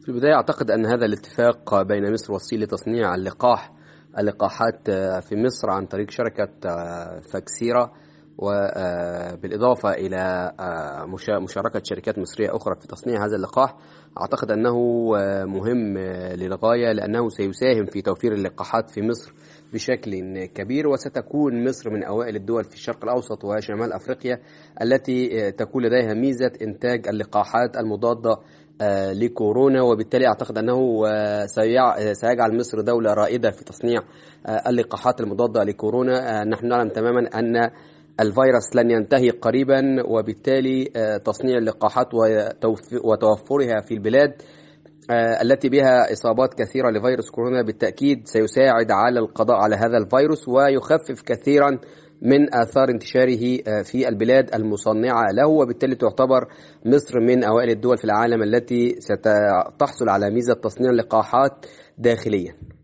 في البداية أعتقد أن هذا الاتفاق بين مصر والصين لتصنيع اللقاحات في مصر عن طريق شركة فاكسيرا، وبالإضافة إلى مشاركة شركات مصرية أخرى في تصنيع هذا اللقاح، أعتقد أنه مهم للغاية، لأنه سيساهم في توفير اللقاحات في مصر بشكل كبير، وستكون مصر من أوائل الدول في الشرق الأوسط وشمال أفريقيا التي تكون لديها ميزة إنتاج اللقاحات المضادة لكورونا. وبالتالي أعتقد أنه سيجعل مصر دولة رائدة في تصنيع اللقاحات المضادة لكورونا. نحن نعلم تماما أن الفيروس لن ينتهي قريبا، وبالتالي تصنيع اللقاحات وتوفرها في البلاد التي بها إصابات كثيرة لفيروس كورونا بالتأكيد سيساعد على القضاء على هذا الفيروس، ويخفف كثيرا من آثار انتشاره في البلاد المصنعة له. وبالتالي تعتبر مصر من أوائل الدول في العالم التي ستحصل على ميزة تصنيع لقاحات داخليا.